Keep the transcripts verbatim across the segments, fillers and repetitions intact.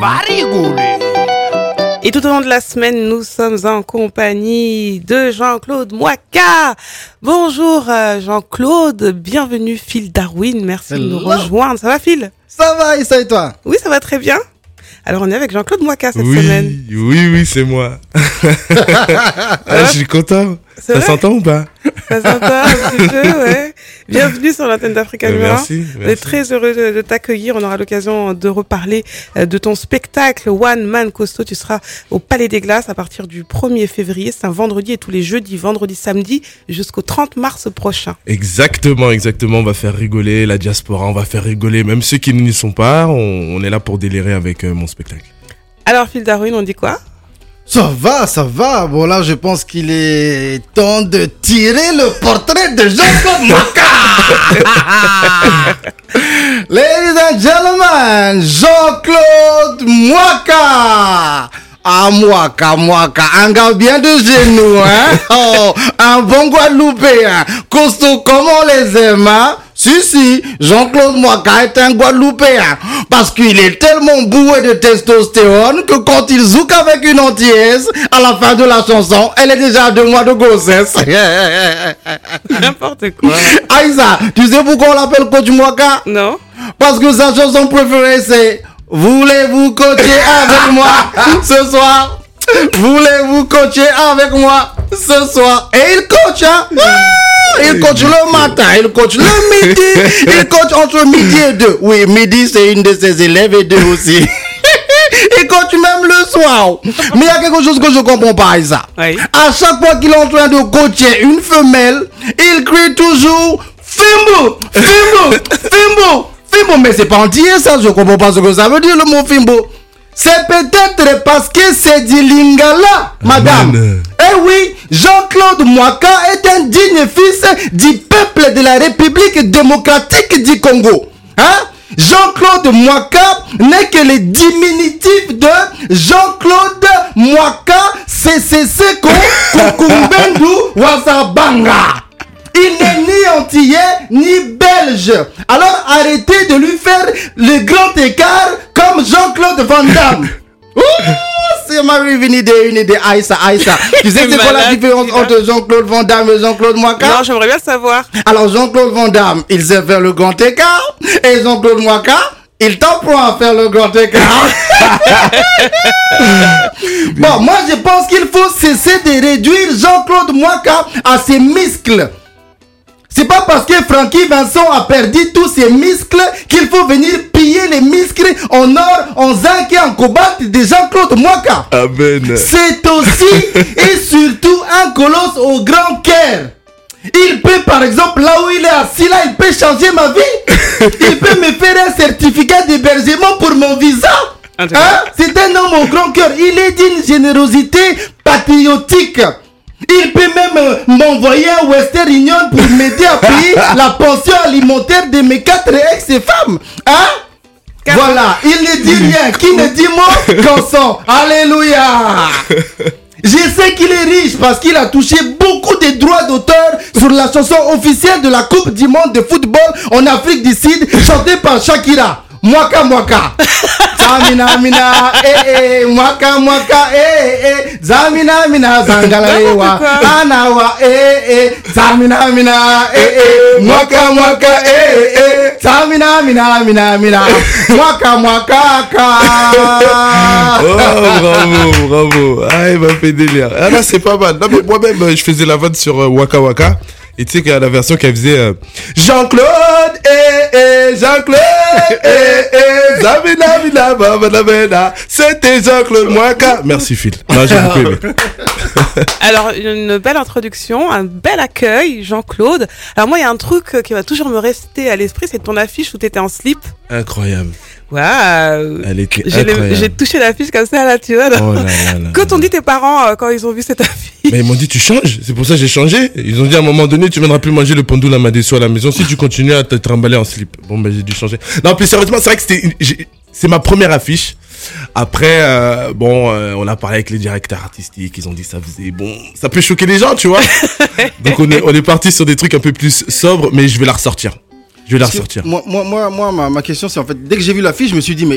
va rigoler. Et tout au long de la semaine, nous sommes en compagnie de Jean-Claude Mwaka. Bonjour euh, Jean-Claude, bienvenue Phil Darwin, merci Hello. de nous rejoindre. Ça va Phil? Ça va, et ça et toi? Oui, ça va très bien. Alors on est avec Jean-Claude Mwaka cette oui, semaine. Oui, oui, c'est moi. ah, je suis content. Ça vrai? S'entend ou pas? Ça s'entend un petit peu, ouais. Bienvenue sur l'antenne d'Africa Numéro un. Merci, merci. On est très heureux de, de t'accueillir. On aura l'occasion de reparler euh, de ton spectacle One Man Costaud. Tu seras au Palais des Glaces à partir du premier février. C'est un vendredi et tous les jeudis, vendredi, samedi jusqu'au trente mars prochain. Exactement, exactement. On va faire rigoler la diaspora. On va faire rigoler même ceux qui n'y sont pas. On, on est là pour délirer avec euh, mon spectacle. Alors, Phil Darwin, on dit quoi? Ça va, ça va. Bon, là, je pense qu'il est temps de tirer le portrait de Jean-Claude Mwaka. Ladies and gentlemen, Jean-Claude Mwaka. Ah, Mwaka, Mwaka, un gars bien de genoux, hein. Oh, un bon Guadeloupéen, costaud comme on les aime, hein. Si, si, Jean-Claude Mwaka est un Guadeloupéen, parce qu'il est tellement bourré de testostérone que quand il zouk avec une antillaise, à la fin de la chanson, elle est déjà à deux mois de grossesse. N'importe quoi. Aïssa, tu sais pourquoi on l'appelle Coach Mwaka? Non. Parce que sa chanson préférée c'est « Voulez-vous coacher avec moi ce soir? Voulez-vous coacher avec moi ce soir ?» Et il coach, hein. Il coach le matin, il coach le midi, il coach entre midi et deux. Oui, midi c'est une de ses élèves et deux aussi. Il coach même le soir. Mais il y a quelque chose que je comprends pas, Isa. Oui. À chaque fois qu'il est en train de coacher une femelle, il crie toujours Fimbo, Fimbo, Fimbo, Fimbo. Mais c'est pas entier ça, je comprends pas ce que ça veut dire le mot Fimbo. C'est peut-être parce que c'est du Lingala, madame. Amen. Eh oui, Jean-Claude Mwaka est un digne fils du peuple de la République démocratique du Congo. Hein? Jean-Claude Mwaka n'est que le diminutif de Jean-Claude Mwaka C C C Kukumbendu Wazabanga. Il n'est ni antillais ni belge. Alors arrêtez de lui faire le grand écart comme Jean-Claude Van Damme. Ouh, c'est Marie une idée, une idée. Aïssa, Aïssa. Tu sais c'est quoi la différence entre Jean-Claude Van Damme et Jean-Claude Mwaka? Non, j'aimerais bien le savoir. Alors Jean-Claude Van Damme, il sait faire le grand écart. Et Jean-Claude Mwaka, il t'apprend à faire le grand écart. Bon, moi je pense qu'il faut cesser de réduire Jean-Claude Mwaka à ses muscles. C'est pas parce que Francky Vincent a perdu tous ses muscles qu'il faut venir piller les muscles en or, en zinc et en cobalt de Jean-Claude Mwaka. Amen. C'est aussi et surtout un colosse au grand cœur. Il peut par exemple, là où il est assis là, il peut changer ma vie. Il peut me faire un certificat d'hébergement pour mon visa. Hein? C'est un homme au grand cœur. Il est d'une générosité patriotique. Il peut même euh, m'envoyer à Western Union pour m'aider à payer la pension alimentaire de mes quatre ex-femmes. Hein? Car... Voilà, il ne dit rien. Qui ne dit mot consent. Alléluia. Je sais qu'il est riche parce qu'il a touché beaucoup de droits d'auteur sur la chanson officielle de la Coupe du Monde de football en Afrique du Sud, chantée par Shakira. Mwaka Mwaka. Zamina mina eh eh Mwaka Mwaka eh eh Zamina mina zangala ewa anawa eh eh Zamina mina eh eh Mwaka Mwaka eh eh Zamina mina mina mina Mwaka Mwaka ka. Oh bravo bravo. Ah il m'a fait délire. Ah là c'est pas mal. Non mais moi-même je faisais la vanne sur euh, Waka Waka. Et tu sais qu'il y a la version qui faisait euh, Jean-Claude, eh, eh, Jean-Claude, eh, eh, Zamina, Mina, Baba, Baba, c'était Jean-Claude Mwaka. Merci Phil. Non, j'ai beaucoup aimé. Alors, une belle introduction, un bel accueil, Jean-Claude. Alors moi, il y a un truc qui va toujours me rester à l'esprit, c'est ton affiche où tu étais en slip. Incroyable. Waouh. Elle était j'ai incroyable. J'ai touché l'affiche comme ça, là, tu vois. Oh là là là. Quand on dit tes parents, euh, quand ils ont vu cette affiche? Mais ils m'ont dit, tu changes. C'est pour ça que j'ai changé. Ils ont dit à un moment donné, tu viendras plus manger le pandoul à Madessou à la maison si tu continues à te trimballer en slip. Bon, ben, j'ai dû changer. Non, plus sérieusement, c'est vrai que c'était, j'ai, c'est ma première affiche. Après, euh, bon, euh, on a parlé avec les directeurs artistiques, ils ont dit ça faisait bon, ça peut choquer les gens, tu vois. Donc on est, on est parti sur des trucs un peu plus sobres, mais je vais la ressortir. Je vais la ressortir. Moi, moi, moi, moi ma, ma question, c'est en fait, dès que j'ai vu l'affiche, je me suis dit, mais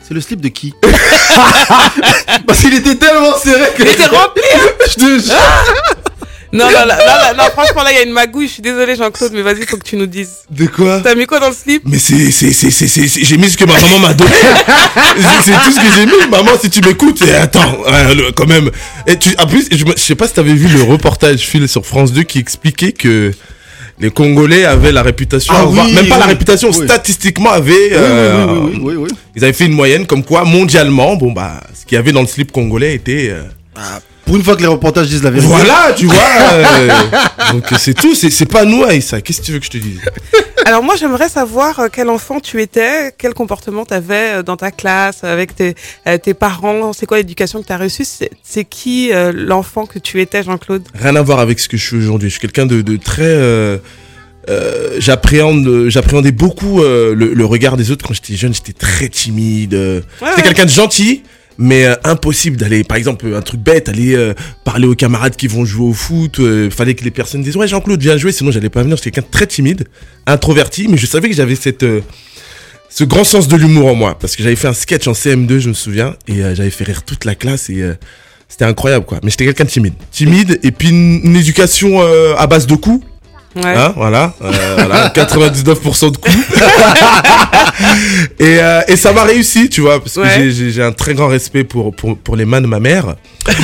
C'est le slip de qui? Parce qu'il était tellement serré que... Il était rempli. Je te jure. Non, non, là, là, là, non, franchement, là, il y a une magouille. Je suis désolée, Jean-Claude, mais vas-y, faut que tu nous dises. De quoi? T'as mis quoi dans le slip? Mais c'est, c'est, c'est, c'est, c'est, c'est- j'ai mis ce que ma maman m'a donné. c'est, c'est tout ce que j'ai mis. Maman, si tu m'écoutes, et attends, euh, le- quand même. Et tu, en plus, je, me- je sais pas si t'avais vu le reportage Phil sur France deux qui expliquait que les Congolais avaient la réputation, Ah voire- oui, même pas oui, la réputation, oui. statistiquement avaient, euh, Oui, oui, oui, oui, oui, oui. ils avaient fait une moyenne comme quoi mondialement, bon bah, ce qu'il y avait dans le slip congolais était. euh, Pour une fois que les reportages disent la vérité. Voilà, tu vois. euh, donc c'est tout, c'est, c'est pas nous, Aïssa. Qu'est-ce que tu veux que je te dise? Alors moi, j'aimerais savoir euh, quel enfant tu étais, quel comportement tu avais dans ta classe, avec tes, euh, tes parents, c'est quoi l'éducation que tu as reçue, c'est, c'est qui euh, l'enfant que tu étais, Jean-Claude? Rien à voir avec ce que je suis aujourd'hui. Je suis quelqu'un de, de très. Euh, euh, j'appréhende, j'appréhendais beaucoup euh, le, le regard des autres quand j'étais jeune. J'étais très timide. euh, Ouais, j'étais ouais. quelqu'un de gentil, mais euh, impossible d'aller, par exemple, un truc bête, aller euh, parler aux camarades qui vont jouer au foot. Euh, fallait que les personnes disent ouais Jean-Claude viens jouer, sinon j'allais pas venir. J'étais quelqu'un de très timide, introverti, mais je savais que j'avais cette euh, ce grand sens de l'humour en moi, parce que j'avais fait un sketch en C M deux, je me souviens, et euh, j'avais fait rire toute la classe et euh, c'était incroyable quoi. Mais j'étais quelqu'un de timide, timide, et puis une, une éducation euh, à base de coups. Ouais. Hein, voilà, euh, voilà, quatre-vingt-dix-neuf pour cent de coups. et, euh, et ça m'a réussi, tu vois, parce que Ouais. j'ai, j'ai, j'ai un très grand respect pour, pour, pour les mains de ma mère.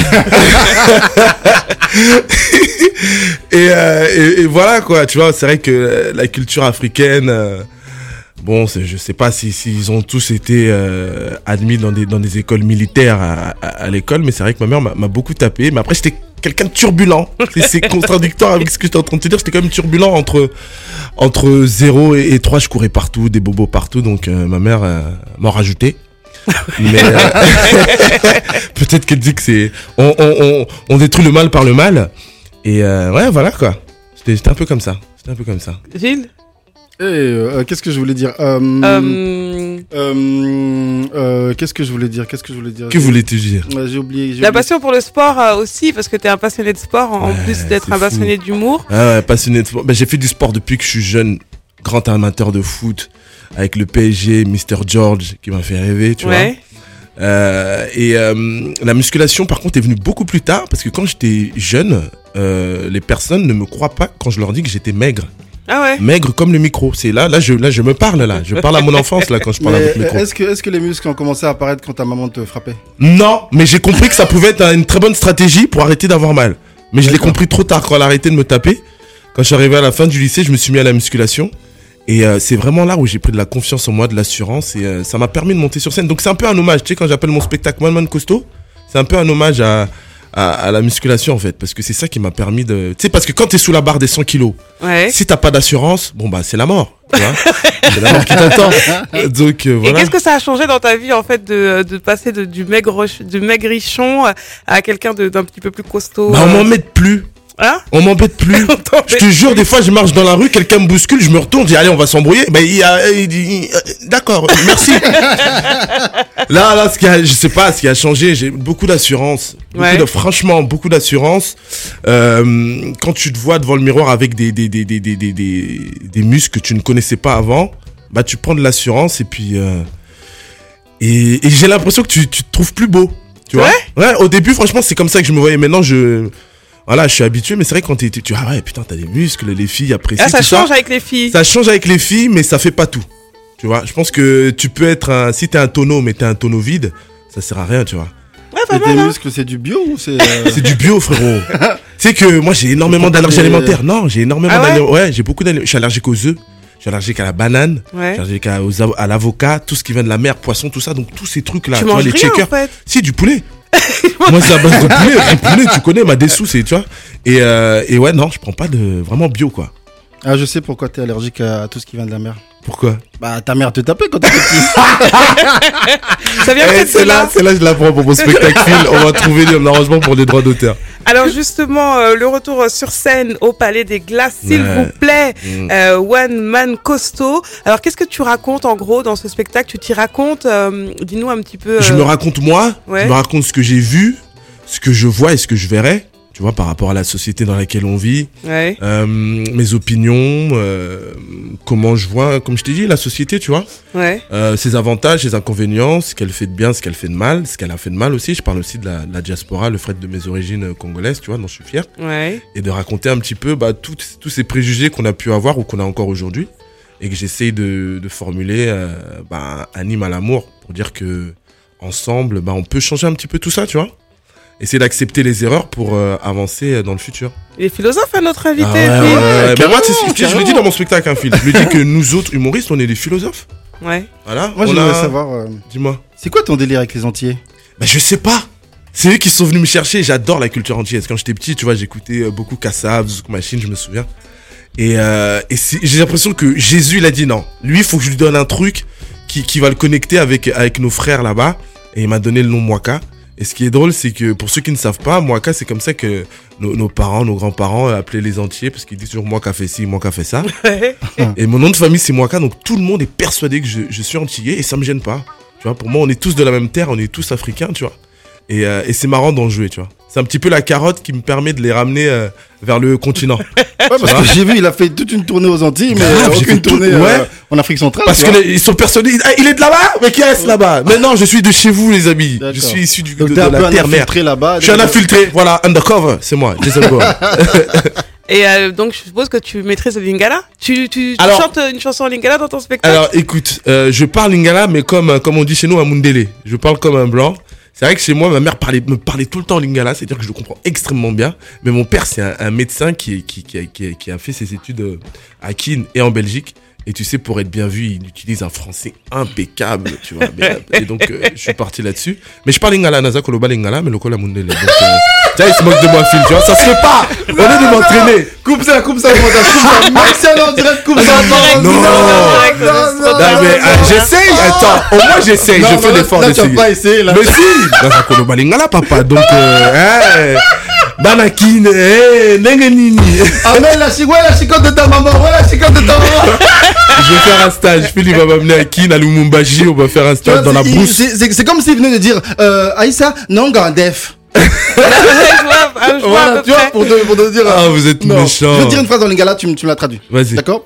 et, euh, et, et voilà, quoi, tu vois, c'est vrai que la culture africaine, euh, bon, c'est, je sais pas si, s'ils ont tous été euh, admis dans des, dans des écoles militaires à, à, à l'école, mais c'est vrai que ma mère m'a, m'a beaucoup tapé. Mais après, j'étais quelqu'un de turbulent. C'est, c'est contradictoire avec ce que j'étais en train de te dire. J'étais quand même turbulent entre, entre zéro et, et trois. Je courais partout, des bobos partout. Donc, euh, ma mère euh, m'en rajoutait. Mais euh, peut-être qu'elle dit que c'est... On, on, on, on détruit le mal par le mal. Et euh, ouais, voilà quoi. J'étais, j'étais un peu comme ça. J'étais un peu comme ça. Gilles? Et euh, qu'est-ce que je voulais dire euh, Euh, euh, euh, Qu'est-ce que je voulais dire Qu'est-ce que je voulais dire Que voulais-tu dire? Ouais, J'ai oublié. J'ai La oublié. passion pour le sport euh, aussi, parce que t'es un passionné de sport, en Ouais, plus d'être c'est un fou. passionné d'humour. Ah ouais, passionné de sport. Ben, j'ai fait du sport depuis que je suis jeune. Grand amateur de foot. Avec le P S G, mister George, qui m'a fait rêver, tu Ouais. vois. Euh, et euh, la musculation, par contre, est venue beaucoup plus tard. Parce que quand j'étais jeune, euh, les personnes ne me croient pas quand je leur dis que j'étais maigre. Ah ouais. Maigre comme le micro. C'est là, là, je, là, je me parle, là. Je parle à mon enfance, là, quand je parle Mais avec le micro. est-ce que, est-ce que les muscles ont commencé à apparaître quand ta maman te frappait? Non, mais j'ai compris que ça pouvait être une très bonne stratégie pour arrêter d'avoir mal. Mais je l'ai D'accord. compris trop tard quand elle a arrêté de me taper. Quand je suis arrivé à la fin du lycée, je me suis mis à la musculation. Et euh, c'est vraiment là où j'ai pris de la confiance en moi, de l'assurance. Et euh, ça m'a permis de monter sur scène. Donc c'est un peu un hommage. Tu sais, quand j'appelle mon spectacle One Man Costaud, c'est un peu un hommage à, à, à la musculation, en fait. Parce que c'est ça qui m'a permis de... Tu sais, parce que quand t'es sous la barre des cent kilos, Ouais. si t'as pas d'assurance, bon bah c'est la mort. Tu vois c'est la mort qui t'attend. Donc euh, Et voilà. qu'est-ce que ça a changé dans ta vie, en fait, de, de passer de, du maigre, du maigrichon à quelqu'un de, d'un petit peu plus costaud? Bah on euh, m'embête plus. Hein? On m'embête plus. On t'embête Je te jure, des fois, je marche dans la rue, quelqu'un me bouscule, je me retourne, je dis allez, on va s'embrouiller. Ben il y a, il dit euh, d'accord, merci. Là, là, ce qui a, je sais pas, ce qui a changé, j'ai beaucoup d'assurance, beaucoup Ouais. de, franchement, beaucoup d'assurance. Euh, quand tu te vois devant le miroir avec des des des des des des des, des muscles que tu ne connaissais pas avant, bah tu prends de l'assurance et puis euh, et, et j'ai l'impression que tu tu te trouves plus beau. Tu vois? Ouais. Au début, franchement, c'est comme ça que je me voyais. Maintenant, je voilà, je suis habitué, mais c'est vrai que quand t'es, tu ah ouais, putain, t'as des muscles, les filles apprécient Ah, ça tout change ça. avec les filles. Ça change avec les filles, mais ça fait pas tout. Tu vois, je pense que tu peux être un, si t'es un tonneau, mais t'es un tonneau vide, ça sert à rien, tu vois. Ouais, pas Et tes mal, hein. muscles, c'est du bio ou c'est... euh, C'est du bio, frérot. Tu sais que moi, j'ai énormément Pourquoi d'allergies t'es- alimentaires. Non, j'ai énormément Ah ouais d'allergies. Ouais, j'ai beaucoup d'allergies. Je suis allergique aux œufs. Je suis allergique à la banane. Ouais. Je suis allergique à, aux avo- à l'avocat, tout ce qui vient de la mer, poisson, tout ça. Donc, tous ces trucs-là. Tu vois, manges les rien, checkers. en fait. Si, du poulet. Moi, c'est à base de poulet. Du poulet, tu connais, ma dessous, c'est, tu vois. Et, euh, et ouais, non, je prends pas de vraiment bio, quoi. Ah, je sais pourquoi t'es allergique à tout ce qui vient de la mer. Pourquoi? Bah, ta mère te tapait quand t'étais petit. Ça vient Eh, peut-être de c'est là, là. c'est là, je la prends pour mon spectacle. On va trouver un arrangement pour les droits d'auteur. Alors justement, euh, le retour sur scène au Palais des Glaces, s'il Ouais. vous plaît, Mm. euh, One Man Costaud. Alors qu'est-ce que tu racontes en gros dans ce spectacle? Tu t'y racontes, euh, dis-nous un petit peu. Je euh, me raconte moi, ouais. je me raconte ce que j'ai vu, ce que je vois et ce que je verrai. tu vois, par rapport à la société dans laquelle on vit, Ouais. euh, mes opinions, euh, comment je vois, comme je t'ai dit, la société, tu vois, Ouais. euh, ses avantages, ses inconvénients, ce qu'elle fait de bien, ce qu'elle fait de mal, ce qu'elle a fait de mal aussi. Je parle aussi de la, de la diaspora, le fait de mes origines euh, congolaises, tu vois, dont je suis fier, Ouais. et de raconter un petit peu bah, tout- tous ces préjugés qu'on a pu avoir ou qu'on a encore aujourd'hui, et que j'essaye de, de formuler euh, bah, un hymne à l'amour pour dire que ensemble, bah, on peut changer un petit peu tout ça, tu vois. Essayer d'accepter les erreurs pour euh, avancer dans le futur. Il est philosophe, hein, notre invité. Ah ouais, Phil. ouais, ouais. Mais moi, tu sais, carrément, je, je le dis carrément. dans mon spectacle, hein, Phil. Je le dis que nous autres humoristes, on est des philosophes. Ouais. Voilà. Moi, on j'aimerais a- savoir, euh, Dis-moi. c'est quoi ton délire avec les Antillais? Bah, je sais pas. C'est eux qui sont venus me chercher. J'adore la culture antillaise. Quand j'étais petit, tu vois, j'écoutais euh, beaucoup Kassav, Zouk Machine, je me souviens. Et, euh, et c'est- j'ai l'impression que Jésus, il a dit non. Lui, il faut que je lui donne un truc qui, qui va le connecter avec, avec nos frères là-bas. Et il m'a donné le nom Mwaka. Et ce qui est drôle, c'est que pour ceux qui ne savent pas, Mwaka, c'est comme ça que nos, nos parents, nos grands-parents euh, appelaient les Antillais, parce qu'ils disent toujours Mwaka fait ci, Mwaka fait ça. Ouais. Et mon nom de famille, c'est Mwaka, donc tout le monde est persuadé que je, je suis antillais et ça me gêne pas. Tu vois, pour moi, on est tous de la même terre, on est tous africains, tu vois. Et, euh, et c'est marrant d'en jouer, tu vois. C'est un petit peu la carotte qui me permet de les ramener euh, vers le continent. Ouais, parce que j'ai vu, il a fait toute une tournée aux Antilles, mais Grave, j'ai aucune fait tout- tournée euh, ouais. en Afrique centrale. Parce tu vois. qu'ils sont persuadés, ah, il est de là-bas, mais qui reste là-bas. Mais non, je suis de chez vous, les amis. D'accord. Je suis issu du, Donc de, t'es de un peu la un terre-mère. infiltré là-bas. Je suis un infiltré, voilà, undercover, c'est moi, Jason Bourne. Et euh, donc, je suppose que tu maîtrises le lingala. Tu, tu, tu Alors- chantes une chanson en lingala dans ton spectacle. Alors, écoute, euh, je parle lingala, mais comme, euh, comme on dit chez nous, un mundele. Je parle comme un blanc. C'est vrai que chez moi, ma mère parlait, me parlait tout le temps en lingala, c'est-à-dire que je le comprends extrêmement bien. Mais mon père, c'est un, un médecin qui, qui, qui, a, qui, a, qui a fait ses études euh, à Keene et en Belgique. Et tu sais, pour être bien vu, il utilise un français impeccable, tu vois. Mais, et donc, euh, je suis parti là-dessus. Mais je parle lingala, Naza Koloba lingala, mais le Kola Mundele. Donc, euh, tu vois, il se moque de moi, Phil, tu vois. Ça se fait pas! On est de m'entraîner! Coupe ça, coupe ça, coupe ça, coupe ça. Martial en direct, coupe ça. direct, non, non, non, direct, non, c'est non, trop Non, mais tard. euh, j'essaye, attends, au moins j'essaye, Non, je non, fais là- l'effort là, tu d'essayer. vas pas essayer, là. Mais si, Naza Koloba lingala, papa, donc, euh, hein, Banakin, eh, ndenge nini. Ah, mais la chic, ouais, la chicotte de ta maman, ouais, la chicotte de ta maman. Je vais faire un stage. Philippe va m'amener à Kin, à Lumumbashi. On va faire un Tu vois, stage dans la c'est- brousse. c'est- C'est c'est comme s'il venait de dire, euh, Aïssa, non, Gandef. Ouais, je vois, ah, je vois à Voilà, peu tu vois, près. pour te, pour te dire. Ah, vous êtes non. méchant. Je vais te dire une phrase en lingala, tu, me- tu me la traduis. Vas-y. D'accord?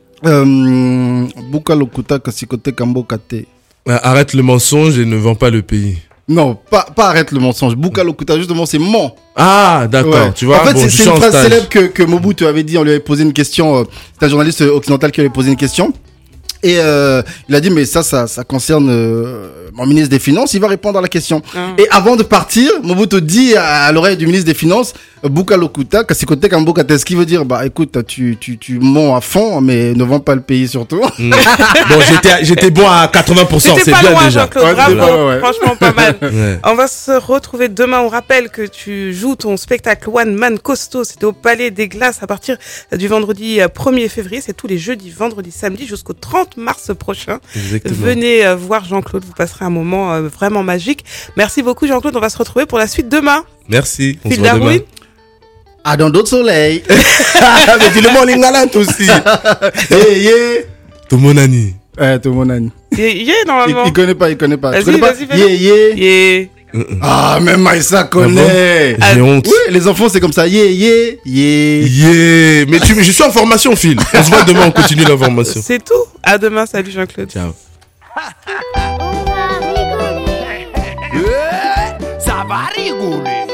Euh, Buka lokuta kasikote kambo kate. Euh, Arrête le mensonge et ne vends pas le pays. Non, pas, pas arrête le mensonge. Buka lokuta, justement, c'est mon. Ah, d'accord. Ouais. Tu vois, en fait, bon, c'est je c'est suis une en phrase stage. célèbre que, que Mobutu avait dit. On lui avait posé une question. Euh, c'est un journaliste occidental qui lui avait posé une question. Et euh, il a dit, mais ça, ça, ça concerne euh, mon ministre des Finances. Il va répondre à la question. Ah. Et avant de partir, Mobutu dit à, à l'oreille du ministre des Finances, Buka lokuta, kasikote kambo kate. Ce qui veut dire, bah écoute, tu, tu, tu mens à fond, mais ne vends pas le pays surtout. Mm. Bon, j'étais, j'étais bon à quatre-vingts pour cent. C'était C'est pas bien loin, déjà. Jean-Claude. Ouais, c'était Bravo. pas loin, ouais. Franchement, pas mal. Ouais. On va se retrouver demain. On rappelle que tu joues ton spectacle One Man Costaud. C'était au Palais des Glaces à partir du vendredi premier février. C'est tous les jeudis, vendredis, samedis jusqu'au trente mars prochain. Exactement. Venez euh, voir Jean-Claude. Vous passerez un moment euh, vraiment magique. Merci beaucoup, Jean-Claude. On va se retrouver pour la suite demain. Merci. On se Phil voit demain. Darwin. Ah, dans d'autres soleils. Mais dis-le moi en lingala, toi aussi. Eh, yeah. Ton mon ami. Eh, tout mon ami. Yeah, yeah, Il, normalement. il connaît pas, il connaît pas. Vas-y, Tu connais pas? vas-y, fais-le. Yeah, yeah. Yeah. Ah, même Maïssa connaît. Ah, J'ai honte. Oui, les enfants, c'est comme ça. Yeah, yeah, yeah. Yeah. Mais tu, je suis en formation, Phil. On se voit demain, on continue la formation. C'est tout. À demain. Salut, Jean-Claude. Ciao. Ça va rigoler.